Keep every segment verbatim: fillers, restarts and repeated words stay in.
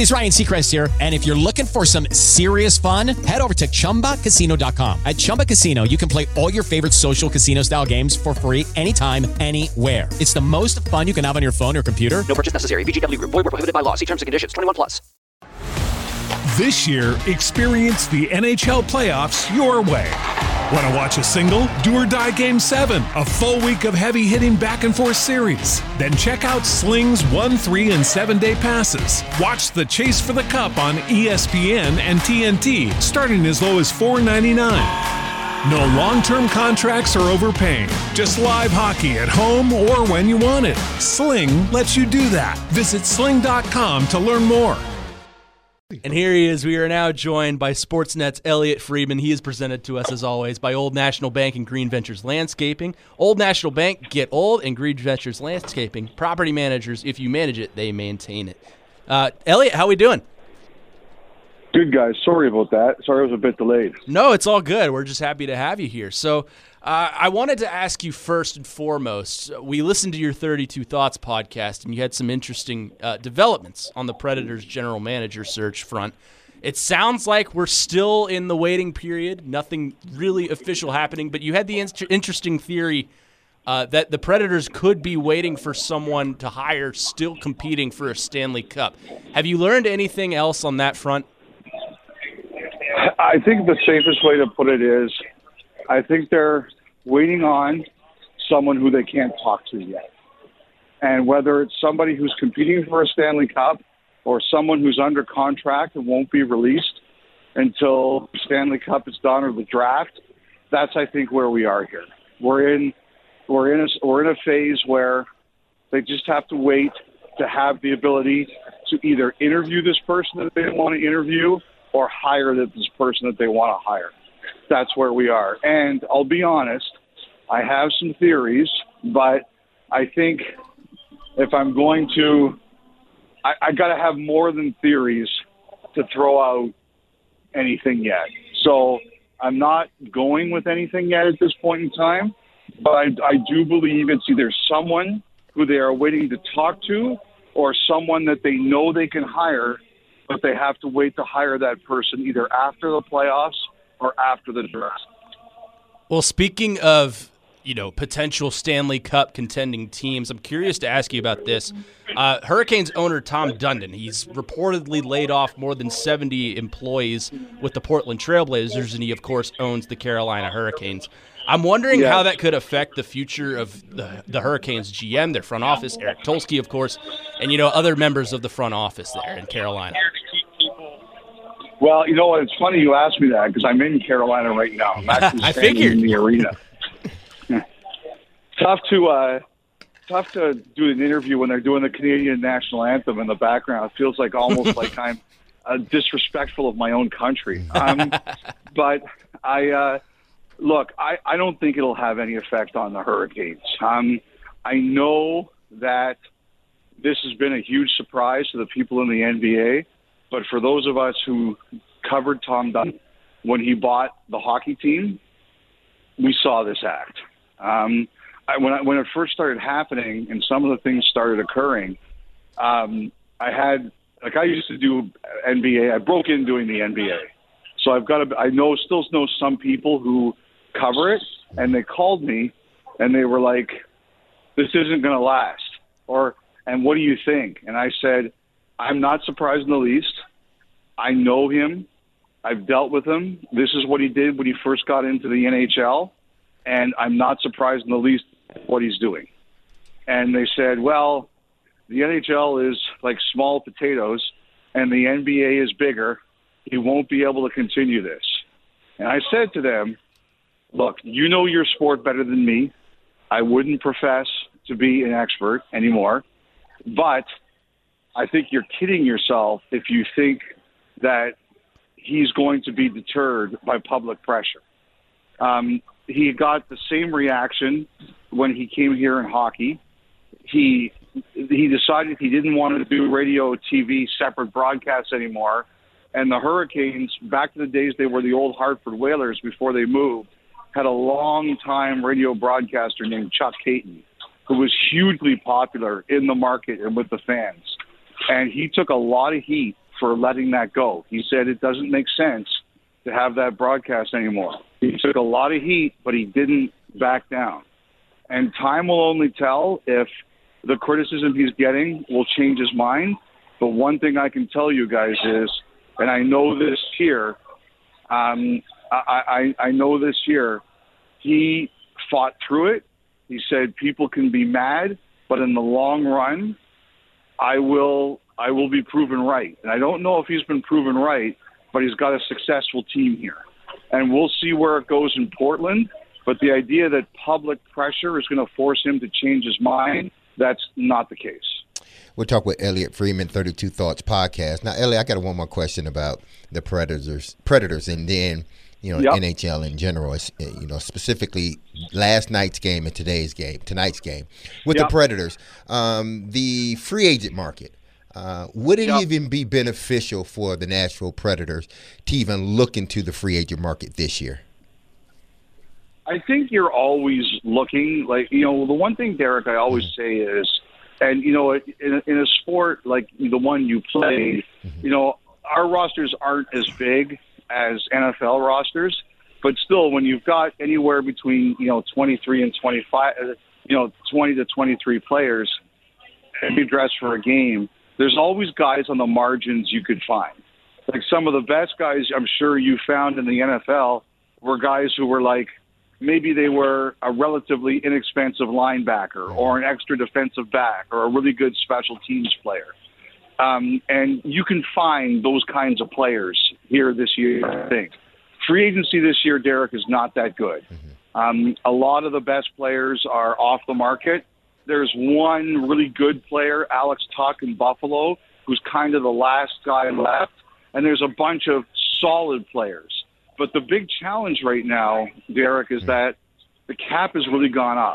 It is Ryan Seacrest here, and if you're looking for some serious fun, head over to Chumba Casino dot com. At Chumba Casino, you can play all your favorite social casino-style games for free anytime, anywhere. It's the most fun you can have on your phone or computer. No purchase necessary. V G W Group. Void where prohibited by law. See terms and conditions. twenty-one plus. This year, experience the N H L playoffs your way. Want to watch a single? Do or Die Game seven, a full week of heavy-hitting back-and-forth series. Then check out Sling's one, three, and seven-day passes. Watch the Chase for the Cup on E S P N and T N T, starting as low as four ninety-nine. No long-term contracts or overpaying. Just live hockey at home or when you want it. Sling lets you do that. Visit sling dot com to learn more. And here he is. We are now joined by Sportsnet's Elliot Friedman. He is presented to us, as always, by Old National Bank and Green Ventures Landscaping. Old National Bank, get old, and Green Ventures Landscaping. Property managers, if you manage it, they maintain it. Uh, Elliot, how we doing? Good, guys. Sorry about that. Sorry I was a bit delayed. No, it's all good. We're just happy to have you here. So uh, I wanted to ask you first and foremost, we listened to your thirty-two Thoughts podcast, and you had some interesting uh, developments on the Predators general manager search front. It sounds like we're still in the waiting period, nothing really official happening, but you had the in- interesting theory uh, that the Predators could be waiting for someone to hire still competing for a Stanley Cup. Have you learned anything else on that front? I think the safest way to put it is I think they're waiting on someone who they can't talk to yet. And whether it's somebody who's competing for a Stanley Cup or someone who's under contract and won't be released until the Stanley Cup is done or the draft, that's, I think, where we are here. We're in we're in a, we're in a phase where they just have to wait to have the ability to either interview this person that they want to interview or hire this person that they want to hire. That's where we are. And I'll be honest, I have some theories, but I think if I'm going to, I, I got to have more than theories to throw out anything yet. So I'm not going with anything yet at this point in time, but I, I do believe it's either someone who they are waiting to talk to or someone that they know they can hire, but they have to wait to hire that person either after the playoffs or after the draft. Well, speaking of, you know, potential Stanley Cup contending teams, I'm curious to ask you about this. Uh, Hurricanes owner Tom Dundon, he's reportedly laid off more than seventy employees with the Portland Trailblazers, and he, of course, owns the Carolina Hurricanes. I'm wondering yes. how that could affect the future of the, the Hurricanes G M, their front office, Eric Tulsky, of course, and, you know, other members of the front office there in Carolina. Well, you know what? It's funny you asked me that because I'm in Carolina right now. I'm actually I standing figured. in the arena. tough to uh, tough to do an interview when they're doing the Canadian national anthem in the background. It feels like almost like I'm uh, disrespectful of my own country. Um, but I uh, look, I, I don't think it'll have any effect on the Hurricanes. Um, I know that this has been a huge surprise to the people in the N B A. But for those of us who covered Tom Dundon when he bought the hockey team, we saw this act. Um, I, when, I, when it first started happening and some of the things started occurring, um, I had, like I used to do N B A. I broke in doing the N B A. So I've got to, I know, still know some people who cover it, and they called me and they were like, this isn't going to last. Or, and what do you think? And I said, I'm not surprised in the least. I know him. I've dealt with him. This is what he did when he first got into the N H L, and I'm not surprised in the least what he's doing. And they said, well, the N H L is like small potatoes, and the N B A is bigger. He won't be able to continue this. And I said to them, look, you know your sport better than me. I wouldn't profess to be an expert anymore, but I think you're kidding yourself if you think that he's going to be deterred by public pressure. Um, he got the same reaction when he came here in hockey. He he decided he didn't want to do radio, T V, separate broadcasts anymore. And the Hurricanes, back in the days they were the old Hartford Whalers before they moved, had a long-time radio broadcaster named Chuck Caton, who was hugely popular in the market and with the fans. And he took a lot of heat for letting that go. He said it doesn't make sense to have that broadcast anymore. He took a lot of heat, but he didn't back down. And time will only tell if the criticism he's getting will change his mind. But one thing I can tell you guys is, and I know this here, um, I, I, I know this here, he fought through it. He said people can be mad, but in the long run, I will I will be proven right. And I don't know if he's been proven right, but he's got a successful team here. And we'll see where it goes in Portland. But the idea that public pressure is going to force him to change his mind, that's not the case. We'll talk with Elliot Freeman, thirty-two Thoughts podcast. Now, Elliot, I got one more question about the Predators, Predators, and then you know Yep. N H L in general. It's, you know, specifically last night's game and today's game, tonight's game with Yep. the Predators. Um, the free agent market. Uh, would it Yep. even be beneficial for the Nashville Predators to even look into the free agent market this year? I think you're always looking, like, you know, the one thing, Derek, I always say is, and, you know, in a, in a sport like the one you play, you know, our rosters aren't as big as N F L rosters, but still, when you've got anywhere between, you know, twenty-three and twenty-five, uh, you know, twenty to twenty-three players be dressed for a game, there's always guys on the margins you could find. Like some of the best guys I'm sure you found in the N F L were guys who were like, maybe they were a relatively inexpensive linebacker or an extra defensive back or a really good special teams player. Um, and you can find those kinds of players here this year, I think. Free agency this year, Derek, is not that good. Um, a lot of the best players are off the market. There's one really good player, Alex Tuck in Buffalo, who's kind of the last guy left. And there's a bunch of solid players. But the big challenge right now, Derek, is that the cap has really gone up.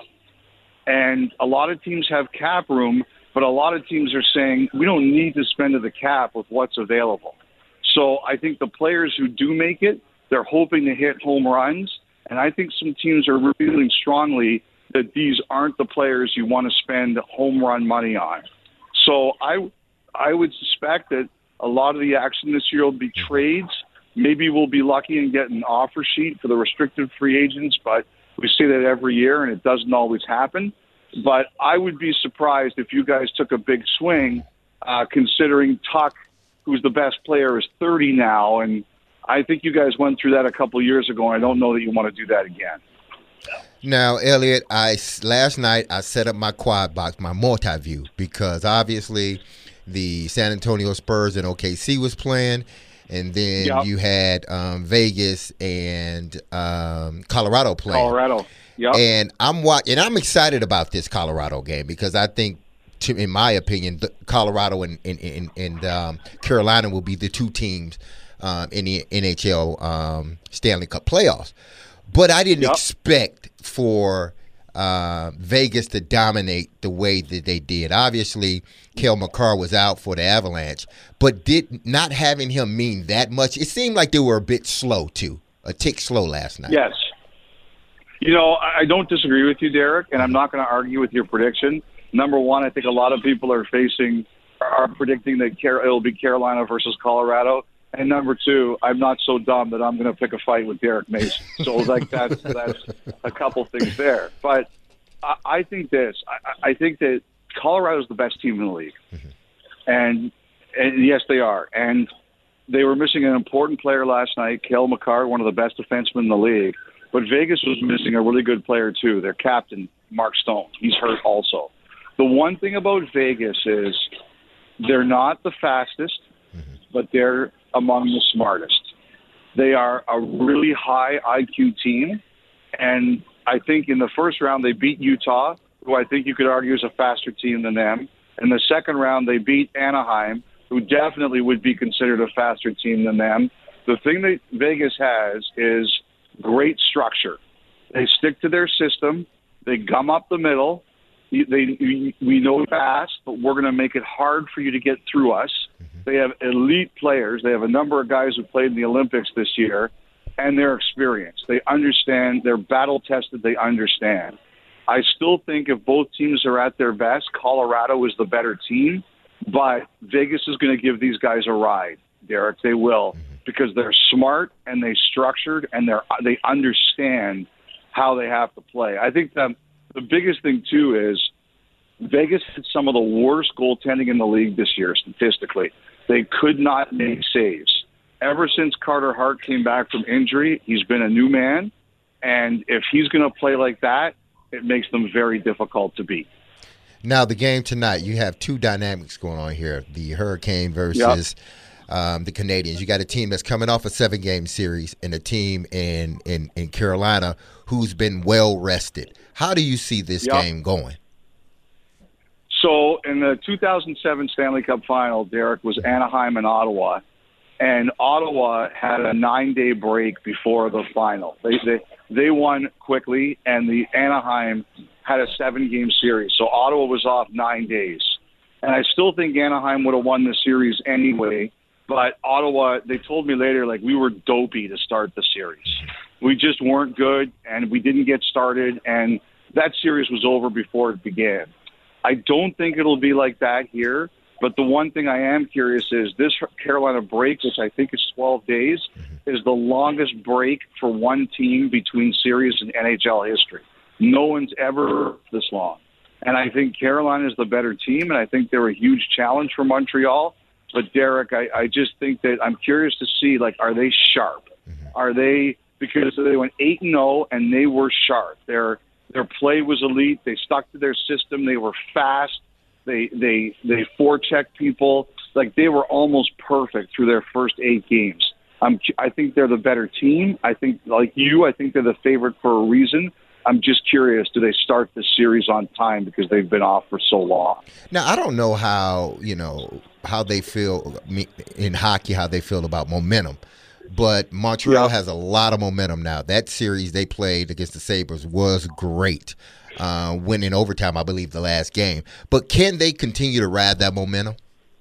And a lot of teams have cap room, but a lot of teams are saying we don't need to spend to the cap with what's available. So I think the players who do make it, they're hoping to hit home runs. And I think some teams are feeling strongly that these aren't the players you want to spend home run money on. So I, I would suspect that a lot of the action this year will be trades. Maybe we'll be lucky and get an offer sheet for the restricted free agents, but we say that every year, and it doesn't always happen. But I would be surprised if you guys took a big swing, uh, considering Tuck, who's the best player, is thirty now, and I think you guys went through that a couple of years ago, and I don't know that you want to do that again. Now, Elliot, I last night I set up my quad box, my multi-view, because obviously the San Antonio Spurs and O K C was playing, and then Yep. you had um, Vegas and um, Colorado playing. Colorado, yep. And I'm watching, and I'm excited about this Colorado game because I think, to, in my opinion, the Colorado and and, and, and um, Carolina will be the two teams um, in the N H L um, Stanley Cup playoffs. But I didn't Yep. expect for uh, Vegas to dominate the way that they did. Obviously, Cale Makar was out for the Avalanche, but did not having him mean that much. It seemed like they were a bit slow, too, a tick slow last night. Yes. You know, I I don't disagree with you, Derek, and I'm not going to argue with your prediction. Number one, I think a lot of people are facing, are predicting that Car- it'll be Carolina versus Colorado. And number two, I'm not so dumb that I'm going to pick a fight with Derek Mason. So, like, that's that's a couple things there. But I, I think this. I, I think that Colorado's the best team in the league. Mm-hmm. And, and, yes, they are. And they were missing an important player last night, Cale Makar, one of the best defensemen in the league. But Vegas was missing a really good player, too, their captain, Mark Stone. He's hurt also. The one thing about Vegas is they're not the fastest, mm-hmm. but they're among the smartest. They are a really high I Q team, and I think in the first round they beat Utah, who I think you could argue is a faster team than them. In the second round they beat Anaheim, who definitely would be considered a faster team than them. The thing that Vegas has is great structure. They stick to their system. They gum up the middle. They, we know fast, but we're going to make it hard for you to get through us. Mm-hmm. They have elite players. They have a number of guys who played in the Olympics this year, and they're experienced. They understand. They're battle-tested. They understand. I still think if both teams are at their best, Colorado is the better team, But Vegas is going to give these guys a ride, Derek. They will, because they're smart and they structured and they they understand how they have to play. I think the the biggest thing too is Vegas had some of the worst goaltending in the league this year statistically. They could not make saves. Ever since Carter Hart came back from injury, he's been a new man, and if he's going to play like that, it makes them very difficult to beat. Now, the game tonight, you have two dynamics going on here, the Hurricane versus yep. um, the Canadians. You got a team that's coming off a seven-game series and a team in, in, in Carolina who's been well-rested. How do you see this yep. game going? So in the two thousand seven Stanley Cup Final, Derek, was Anaheim and Ottawa. And Ottawa had a nine-day break before the final. They, they they won quickly, and the Anaheim had a seven-game series. So Ottawa was off nine days. And I still think Anaheim would have won the series anyway. But Ottawa, they told me later, like, we were dopey to start the series. We just weren't good, and we didn't get started, and that series was over before it began. I don't think it'll be like that here. But the one thing I am curious is this Carolina break, which I think is twelve days, is the longest break for one team between series in N H L history. No one's ever this long. And I think Carolina is the better team, and I think they're a huge challenge for Montreal. But, Derek, I, I just think that I'm curious to see, like, are they sharp? Are they – because they went eight and oh, and they were sharp. Their, their play was elite. They stuck to their system. They were fast. They they they forecheck people. Like, they were almost perfect through their first eight games. Um, I think they're the better team. I think, like you, I think they're the favorite for a reason. I'm just curious, do they start this series on time because they've been off for so long? Now, I don't know how, you know, how they feel in hockey, how they feel about momentum. But Montreal yeah. has a lot of momentum now. That series they played against the Sabres was great. Uh, winning overtime, I believe, the last game. But can they continue to ride that momentum?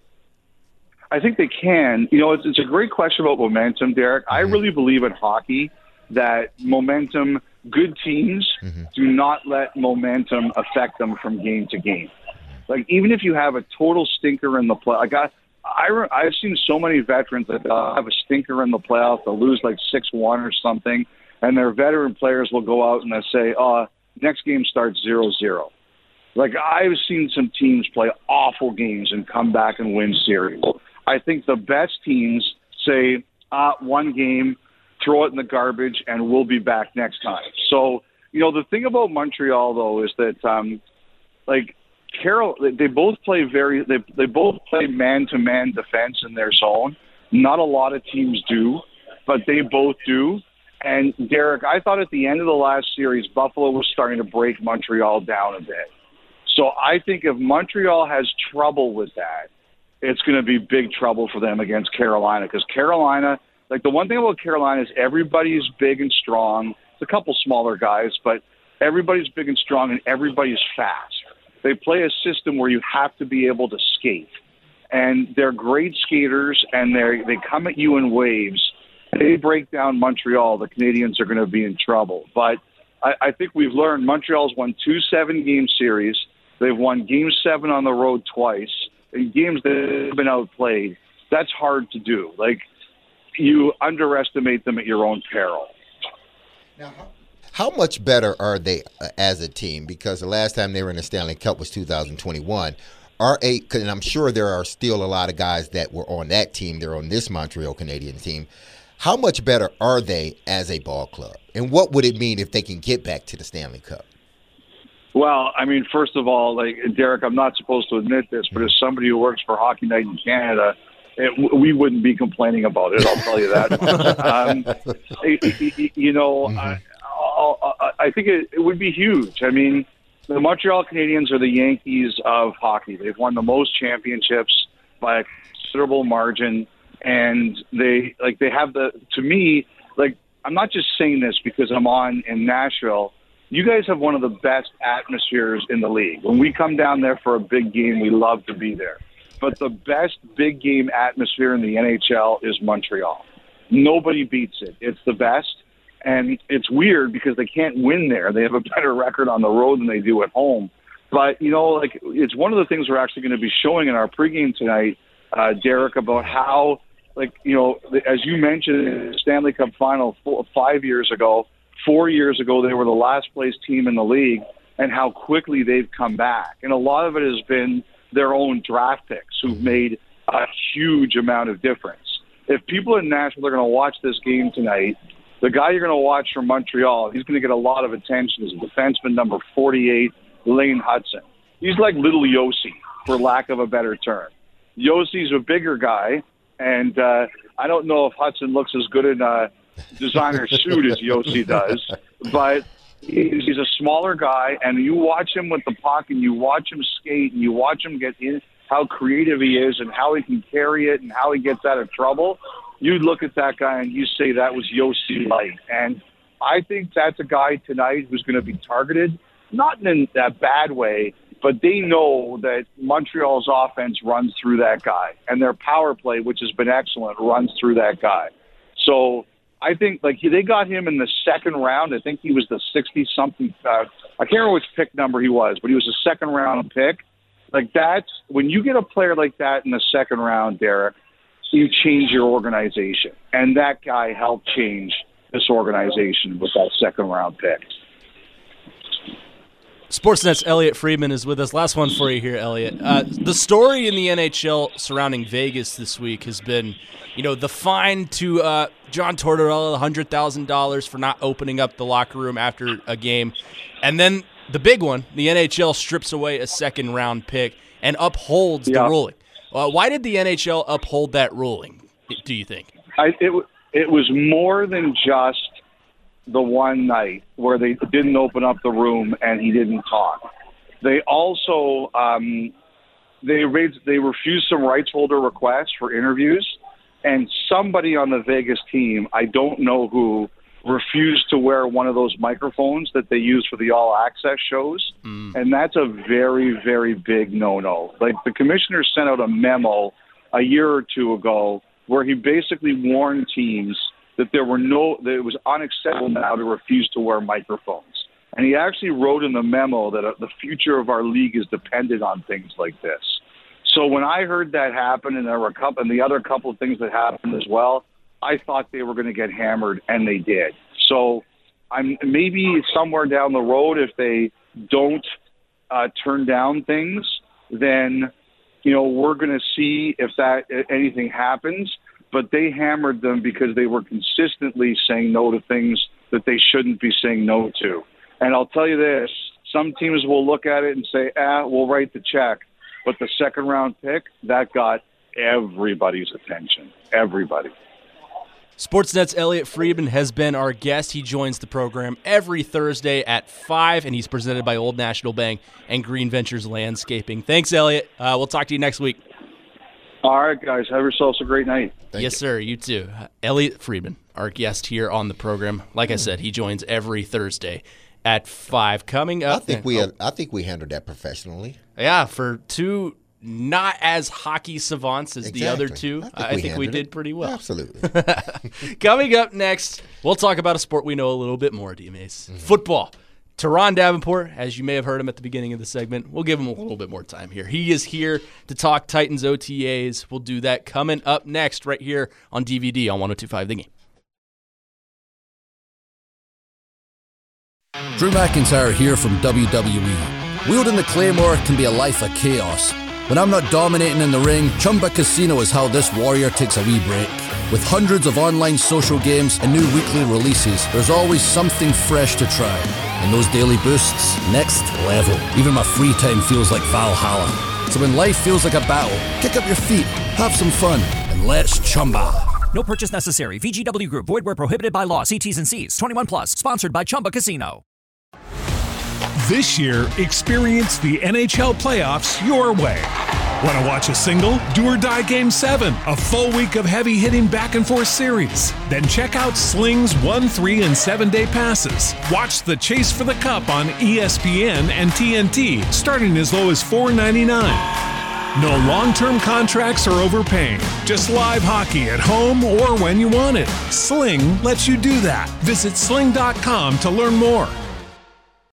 I think they can. You know, it's, it's a great question about momentum, Derek. Mm-hmm. I really believe in hockey that momentum, good teams mm-hmm. do not let momentum affect them from game to game. Like, even if you have a total stinker in the play, like I, I, I've seen so many veterans that uh, have a stinker in the playoffs, they'll lose like six one or something, and their veteran players will go out and they'll say, uh, next game starts zero zero. Like, I've seen some teams play awful games and come back and win series. I think the best teams say, uh, one game, throw it in the garbage, and we'll be back next time. So, you know, the thing about Montreal, though, is that, um, like, Carol, they both play very, they, they both play man-to-man defense in their zone. Not a lot of teams do, but they both do. And, Derek, I thought at the end of the last series, Buffalo was starting to break Montreal down a bit. So I think if Montreal has trouble with that, it's going to be big trouble for them against Carolina. Because Carolina, like, the one thing about Carolina is everybody's big and strong. It's a couple smaller guys, but everybody's big and strong and everybody's fast. They play a system where you have to be able to skate. And they're great skaters, and they they come at you in waves. They break down Montreal, the Canadians are going to be in trouble. But I, I think we've learned Montreal's won two seven-game series. They've won Game seven on the road twice. In games that have been outplayed, that's hard to do. Like, you underestimate them at your own peril. Now, how much better are they uh, as a team? Because the last time they were in the Stanley Cup was two thousand twenty-one. Are a, and I'm sure there are still a lot of guys that were on that team. They're on this Montreal Canadiens team. How much better are they as a ball club? And what would it mean if they can get back to the Stanley Cup? Well, I mean, first of all, like, Derek, I'm not supposed to admit this, but as somebody who works for Hockey Night in Canada, it, we wouldn't be complaining about it. I'll tell you that. um, it, you know, mm-hmm. I, I, I think it, it would be huge. I mean, the Montreal Canadiens are the Yankees of hockey. They've won the most championships by a considerable margin. And they like they have the to me like I'm not just saying this because I'm on in Nashville. You guys have one of the best atmospheres in the league. When we come down there for a big game, we love to be there. But the best big game atmosphere in the N H L is Montreal. Nobody beats it. It's the best, and it's weird because they can't win there. They have a better record on the road than they do at home. But, you know, like it's one of the things we're actually going to be showing in our pregame tonight, uh, Derek, about how, like, you know, as you mentioned in the Stanley Cup final four, five years ago, four years ago, they were the last place team in the league, and how quickly they've come back. And a lot of it has been their own draft picks who've made a huge amount of difference. If people in Nashville are going to watch this game tonight, the guy you're going to watch from Montreal, he's going to get a lot of attention, is defenseman number forty-eight, Lane Hudson. He's like little Yossi, for lack of a better term. Yossi's a bigger guy, and uh, I don't know if Hudson looks as good in a designer suit as Yossi does, but he's a smaller guy, and you watch him with the puck, and you watch him skate, and you watch him get in, how creative he is, and how he can carry it, and how he gets out of trouble. You look at that guy, and you say that was Yossi Light. And I think that's a guy tonight who's going to be targeted, not in that bad way, but they know that Montreal's offense runs through that guy, and their power play, which has been excellent, runs through that guy. So I think, like, they got him in the second round. I think he was the sixty-something. Uh, I can't remember which pick number he was, but he was a second-round pick. Like, that's when you get a player like that in the second round, Derek, you change your organization. And that guy helped change this organization with that second-round pick. Sportsnet's Elliot Friedman is with us. Last one for you here, Elliot. Uh, the story in the N H L surrounding Vegas this week has been, you know, the fine to uh, John Tortorella, one hundred thousand dollars for not opening up the locker room after a game. And then the big one, the N H L strips away a second-round pick and upholds yeah. the ruling. Uh, why did the N H L uphold that ruling, do you think? I, it, it was more than just the one night where they didn't open up the room and he didn't talk. They also um, they raised, they refused some rights holder requests for interviews, and somebody on the Vegas team, I don't know who, refused to wear one of those microphones that they use for the All Access shows, mm. and that's a very, very big no-no. Like, the commissioner sent out a memo a year or two ago where he basically warned teams that there were no, that it was unacceptable now to refuse to wear microphones. And he actually wrote in the memo that uh, the future of our league is dependent on things like this. So when I heard that happen, and there were a couple, and the other couple of things that happened as well, I thought they were going to get hammered, and they did. So I'm maybe somewhere down the road, if they don't uh, turn down things, then, you know, we're going to see if that if anything happens. But they hammered them because they were consistently saying no to things that they shouldn't be saying no to. And I'll tell you this, some teams will look at it and say, ah, we'll write the check. But the second round pick, that got everybody's attention, everybody. Sportsnet's Elliot Friedman has been our guest. He joins the program every Thursday at five, and he's presented by Old National Bank and Green Ventures Landscaping. Thanks, Elliot. Uh, we'll talk to you next week. All right, guys. Have yourselves a great night. Thank yes, you. sir. You too. Uh, Elliot Friedman, our guest here on the program. Like I said, he joins every Thursday at five. Coming up, I think we oh, I think we handled that professionally. Yeah, for two not as hockey savants as exactly. the other two, I think I we, think we it. did pretty well. Absolutely. Coming up next, we'll talk about a sport we know a little bit more, D-Mace. Mm-hmm. Football. Teron Davenport, as you may have heard him at the beginning of the segment, we'll give him a little bit more time here. He is here to talk Titans O T As. We'll do that coming up next right here on D V D on one oh two point five The Game. Drew McIntyre here from W W E. Wielding the Claymore can be a life of chaos. When I'm not dominating in the ring, Chumba Casino is how this warrior takes a wee break. With hundreds of online social games and new weekly releases, there's always something fresh to try. And those daily boosts, next level. Even my free time feels like Valhalla. So when life feels like a battle, kick up your feet, have some fun, and let's Chumba. No purchase necessary. V G W Group. Void where prohibited by law. See T's and C's. twenty-one plus. Sponsored by Chumba Casino. This year, experience the N H L playoffs your way. Want to watch a single, do or die Game seven, a full week of heavy-hitting back-and-forth series? Then check out Sling's one, three, and seven-day passes. Watch the Chase for the Cup on E S P N and T N T, starting as low as four ninety-nine. No long-term contracts or overpaying. Just live hockey at home or when you want it. Sling lets you do that. Visit sling dot com to learn more.